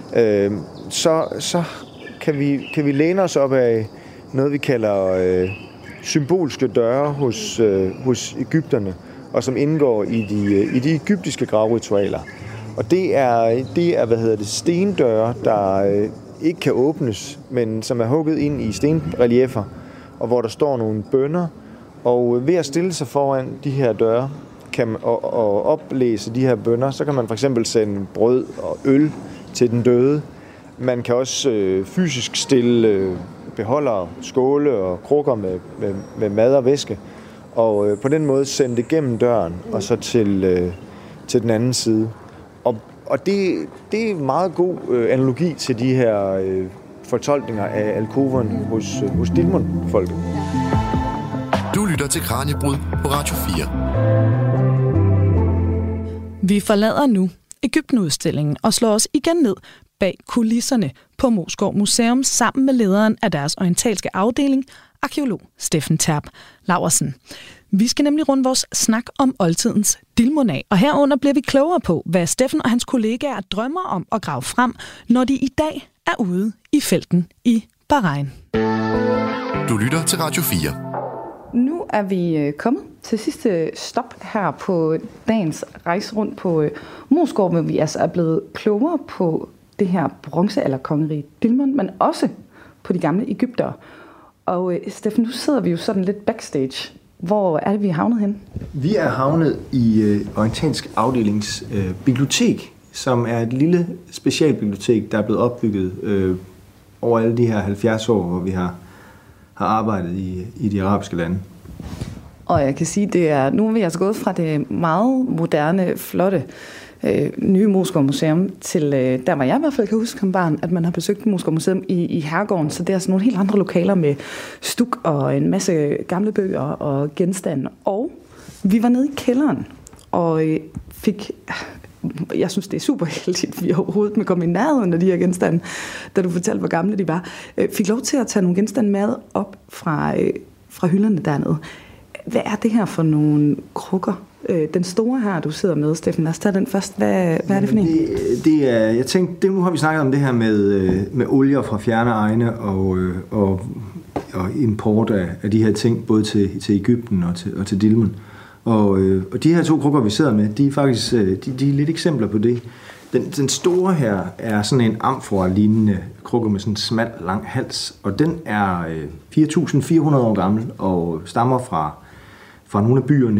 så kan vi læne os op af noget, vi kalder symbolske døre hos egypterne, og som indgår i de egyptiske gravritualer. Og det er stendøre, der ikke kan åbnes, men som er hugget ind i stenrelieffer, og hvor der står nogle bønner. Og ved at stille sig foran de her døre og oplæse de her bønner, så kan man for eksempel sende brød og øl til den døde. Man kan også fysisk stille beholdere, skåle og krukker med mad og væske, og på den måde sende det gennem døren og så til den anden side. Og det er en meget god analogi til de her fortolkninger af alkoverne hos Dilmun-folket. Du lytter til Kraniebrud på Radio 4. Vi forlader nu Egypten-udstillingen og slår os igen ned bag kulisserne på Moesgaard Museum sammen med lederen af deres orientalske afdeling, arkæolog Steffen Terp Laursen. Vi skal nemlig runde vores snak om oldtidens Dilmun af, og herunder bliver vi klogere på, hvad Steffen og hans kollegaer drømmer om at grave frem, når de i dag er ude i felten i Bahrain. Du lytter til Radio 4. Nu er vi kommet til sidste stop her på dagens rejse rundt på Moesgaard, hvor vi altså er blevet klogere på det her bronzealderkongerige Dilmun, men også på de gamle egyptere. Og Steffen, nu sidder vi jo sådan lidt backstage. Hvor er det, vi er havnet hen? Vi er havnet i Orientalsk Afdelings bibliotek, som er et lille specialbibliotek, der er blevet opbygget over alle de her 70 år, hvor vi har arbejdet i de arabiske lande. Og jeg kan sige, nu er vi altså gået fra det meget moderne, flotte nye Moesgaard Museum til der, hvor jeg i hvert fald kan huske som barn, at man har besøgt Moesgaard Museum i Herregården, så det er altså nogle helt andre lokaler med stuk og en masse gamle bøger og genstande. Og vi var nede i kælderen og jeg synes, det er super heldigt, vi overhovedet med komme i nærheden af de her genstande, da du fortalte, hvor gamle de var. Fik lov til at tage nogle genstande med op fra hylderne dernede. Hvad er det her for nogle krukker? Den store her, du sidder med, Steffen, lad os tage den først. Hvad er det for en? Det er, jeg tænkte, nu har vi snakket om det her med olier fra fjerne egne og import af de her ting, både til Egypten og til Dilmun. Og de her to krukker, vi sidder med, de er faktisk de er lidt eksempler på det. Den store her er sådan en amfora-lignende krukke med sådan en smal, lang hals, og den er 4.400 år gammel og stammer fra nogle af byerne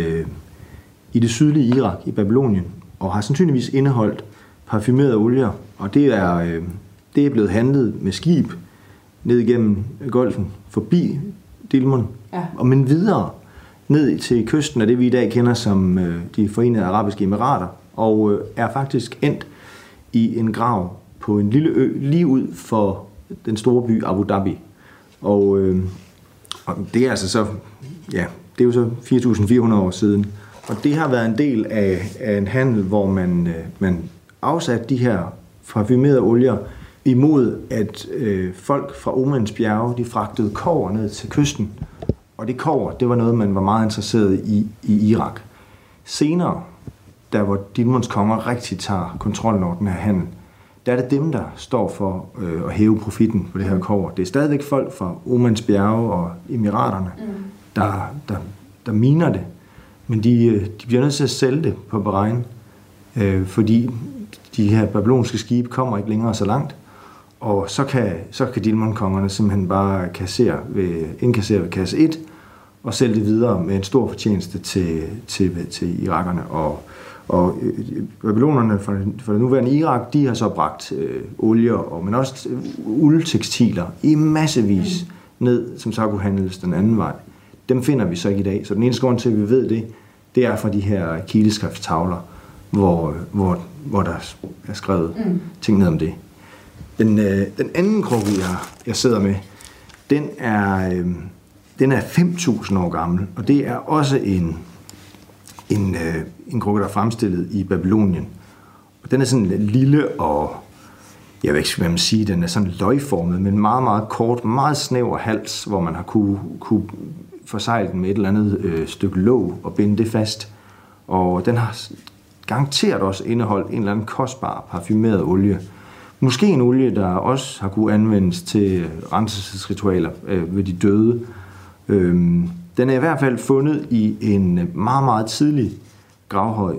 i det sydlige Irak, i Babylonien, og har sandsynligvis indeholdt parfumerede olier, og det er blevet handlet med skib ned igennem Golfen, forbi Dilmun, men videre ned til kysten af det, vi i dag kender som de Forenede Arabiske Emirater, og er faktisk endt i en grav på en lille ø lige ud for den store by Abu Dhabi. Og det er altså så, ja, det er jo så 4.400 år siden. Og det har været en del af en handel, hvor man afsatte de her parfumerede olier imod, at folk fra Omans bjerge, de fragtede kobber ned til kysten. Og det kobber, det var noget, man var meget interesseret i Irak. Senere, der hvor Dilmuns konger rigtig tager kontrollen over den her handel, der er det dem, der står for at hæve profitten på det her kobber. Det er stadigvæk folk fra Omans bjerge og Emiraterne, der miner det. Men de bliver nødt til at sælge det på Bahrain, fordi de her babylonske skibe kommer ikke længere så langt. Og så kan Dilmun-kongerne simpelthen bare indkassere ved kasse 1 og sælge det videre med en stor fortjeneste til irakerne. Og babylonerne fra det nuværende Irak, de har så bragt olier, men også uldtekstiler i massevis ned, som så kunne handles den anden vej. Dem finder vi så ikke i dag. Så den eneste grund til, at vi ved det er fra de her kileskriftstavler, hvor der er skrevet ting ned om det. Den anden krukke, jeg sidder med, den den er 5.000 år gammel, og det er også en krukke, der er fremstillet i Babylonien. Og den er sådan lille og, jeg ved ikke, hvad man siger, den er sådan løgformet, men meget, meget kort, meget snæver hals, hvor man har kunne forsegle den med et eller andet stykke låg og binde det fast. Og den har garanteret også indeholdt en eller anden kostbar parfumeret olie. Måske en olie, der også har kunne anvendes til renselsesritualer ved de døde. Den er i hvert fald fundet i en meget, meget tidlig gravhøj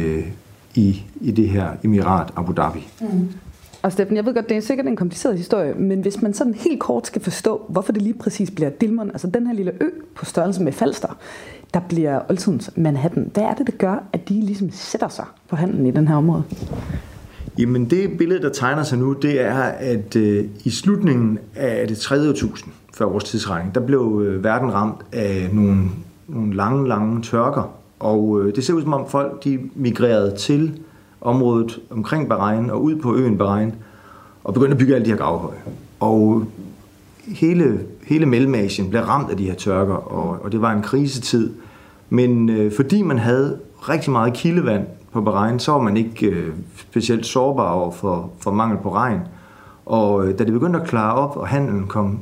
i det her emirat Abu Dhabi. Og Steffen, jeg ved godt, det er sikkert en kompliceret historie, men hvis man sådan helt kort skal forstå, hvorfor det lige præcis bliver Dilmun, altså den her lille ø på størrelse med Falster, der bliver oldtidens Manhattan. Hvad er det, der gør, at de ligesom sætter sig på handlen i den her område? Jamen det billede, der tegner sig nu, det er, at i slutningen af det 3. årtusind før vores tidsregning, der blev verden ramt af nogle lange tørker. Og det ser ud som om folk de migrerede til området omkring Bahrain og ud på øen Bahrain og begyndte at bygge alle de her gravhøje. Og hele Mellemasien blev ramt af de her tørker, og det var en krisetid. Men fordi man havde rigtig meget kildevand på Bahrain, så var man ikke specielt sårbar over for mangel på regn. Og da det begyndte at klare op, og handelen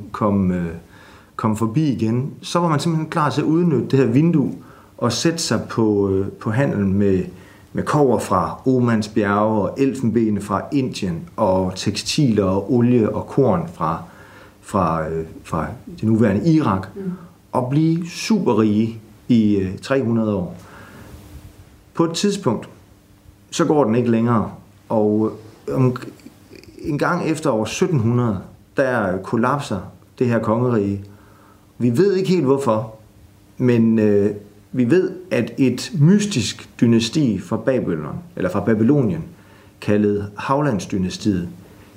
kom forbi igen, så var man simpelthen klar til at udnytte det her vindue og sætte sig på handelen med kobber fra Omans bjerge og elfenbene fra Indien og tekstiler og olie og korn fra det nuværende Irak og blive superrige i 300 år. På et tidspunkt, så går den ikke længere, og en gang efter år 1700, der kollapser det her kongerige. Vi ved ikke helt hvorfor, men vi ved, at et mystisk dynasti fra Babylonien, kaldet Havlandsdynastiet,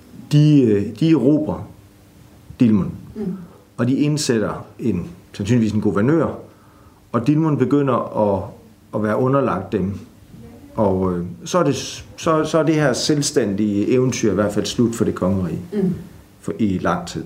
de erobrer Dilmun, og de indsætter sandsynligvis en guvernør, og Dilmun begynder at være underlagt dem. Og så er det her selvstændige eventyr i hvert fald slut for det kongerige i lang tid.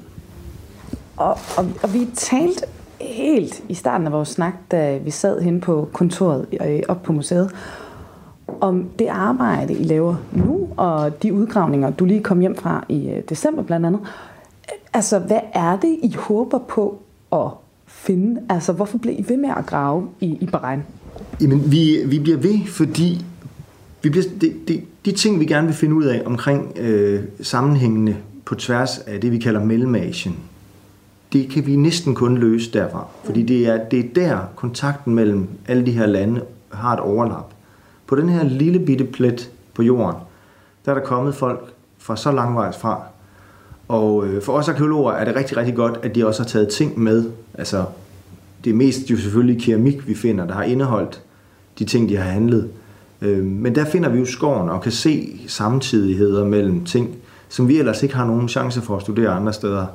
Og vi talte helt i starten af vores snak, da vi sad henne på kontoret op på museet, om det arbejde, I laver nu, og de udgravninger, du lige kom hjem fra i december blandt andet. Altså, hvad er det, I håber på at finde? Altså, hvorfor bliver I ved med at grave i Bahrain? Jamen, vi bliver ved, fordi de ting, vi gerne vil finde ud af omkring sammenhængende på tværs af det, vi kalder Mellemasien, det kan vi næsten kun løse derfra. Fordi det er der, kontakten mellem alle de her lande har et overlap. På den her lille bitte plet på jorden, der er der kommet folk fra så langvejs fra. Og for os arkeologer er det rigtig, rigtig godt, at de også har taget ting med. Altså, det er mest jo selvfølgelig keramik, vi finder, der har indeholdt de ting, de har handlet. Men der finder vi jo skoven og kan se samtidigheder mellem ting, som vi ellers ikke har nogen chance for at studere andre steder.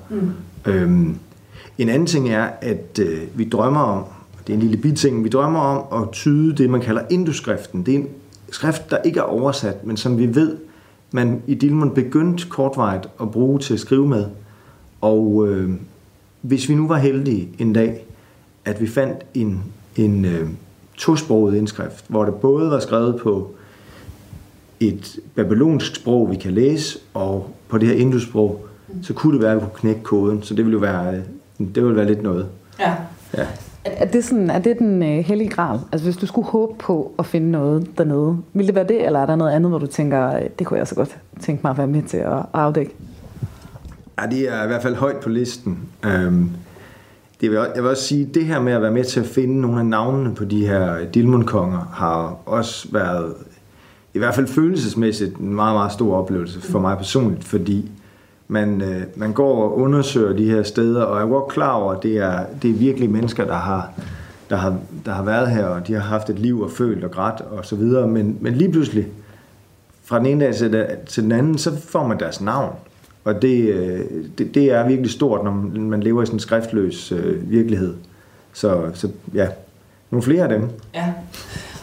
En anden ting er, at vi drømmer om, det er en lille biting, vi drømmer om at tyde det, man kalder induskriften. Det er en skrift, der ikke er oversat, men som vi ved, man i Dilmun begyndte kortvarigt at bruge til at skrive med. Og hvis vi nu var heldige en dag, at vi fandt en tosproget indskrift, hvor det både var skrevet på et babylonsk sprog, vi kan læse, og på det her indussprog, så kunne det være, at vi kunne knække koden. Så det ville være lidt noget. Ja. Er det den hellige gral? Altså hvis du skulle håbe på at finde noget dernede, ville det være det, eller er der noget andet, hvor du tænker, det kunne jeg så godt tænke mig at være med til at afdække? Ja, det er i hvert fald højt på listen. Jeg vil også sige, at det her med at være med til at finde nogle af navnene på de her Dilmun-konger har også været, i hvert fald følelsesmæssigt, en meget, meget stor oplevelse for mig personligt, fordi man går og undersøger de her steder, og jeg er godt klar over, at det er virkelig mennesker, der har været her, og de har haft et liv og følt og grædt og så videre, men lige pludselig, fra den ene dag til den anden, så får man deres navn. Og det er virkelig stort, når man lever i sådan en skriftløs virkelighed. Så ja, nogle flere af dem. Ja.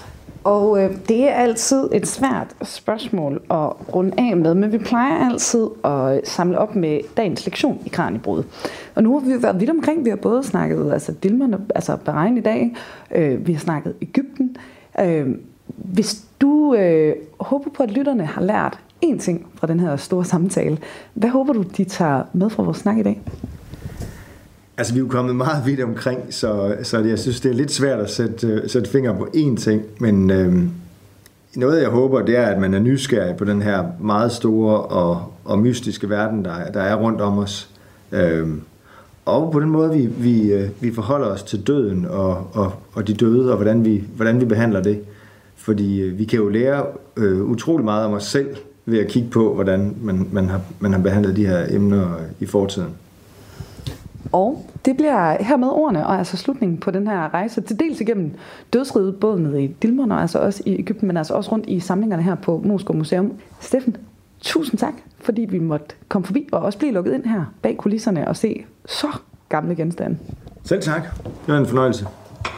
Og det er altid et svært spørgsmål at runde af med, men vi plejer altid at samle op med dagens lektion i Kraniebrud. Og nu har vi været vidt omkring. Vi har både snakket Dilmun, Bahrain i dag. Vi har snakket Egypten. Hvis du håber på, at lytterne har lært én ting fra den her store samtale, hvad håber du, de tager med fra vores snak i dag? Altså, vi er jo kommet meget vidt omkring, så jeg synes, det er lidt svært at sætte fingre på én ting, men noget, jeg håber, det er, at man er nysgerrig på den her meget store og mystiske verden, der er rundt om os. Og på den måde, vi forholder os til døden og de døde, og hvordan vi behandler det. Fordi vi kan jo lære utrolig meget om os selv ved at kigge på, hvordan man har behandlet de her emner i fortiden. Og det bliver hermed ordene, og altså slutningen på den her rejse, til dels igennem dødsriget, både nede i Dilmun og altså også i Egypten, men altså også rundt i samlingerne her på Moesgaard Museum. Steffen, tusind tak, fordi vi måtte komme forbi og også blive lukket ind her bag kulisserne og se så gamle genstande. Selv tak. Det var en fornøjelse.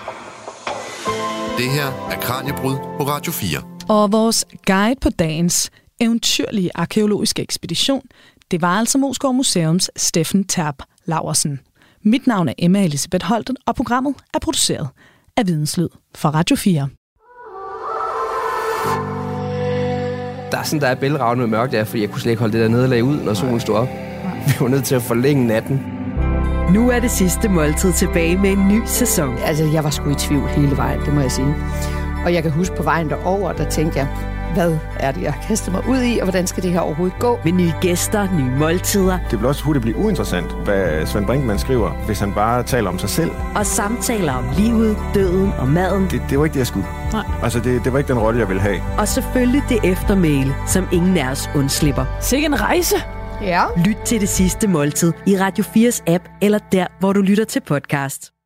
Det her er Kraniebrud på Radio 4. Og vores guide på dagens eventyrlige arkæologiske ekspedition, det var altså Moesgaard Museums Steffen Terp Laursen. Mit navn er Emma Elisabeth Holten, og programmet er produceret af Videnslyd for Radio 4. Der er bælragende med mørkt, fordi jeg kunne slet ikke holde det der nederlag ud, når solen stod op. Vi var nødt til at forlænge natten. Nu er det sidste måltid tilbage med en ny sæson. Altså, jeg var sgu i tvivl hele vejen, det må jeg sige. Og jeg kan huske på vejen derover, der tænkte jeg, hvad er det, jeg kaster mig ud i, og hvordan skal det her overhovedet gå? Med nye gæster, nye måltider. Det vil også hurtigt blive uinteressant, hvad Svend Brinkmann skriver, hvis han bare taler om sig selv. Og samtaler om livet, døden og maden. Det var ikke det, jeg skulle. Nej. Altså, det var ikke den rolle, jeg ville have. Og selvfølgelig det eftermæle, som ingen af os undslipper. Sikke en rejse! Ja. Lyt til det sidste måltid i Radio 4's app, eller der, hvor du lytter til podcast.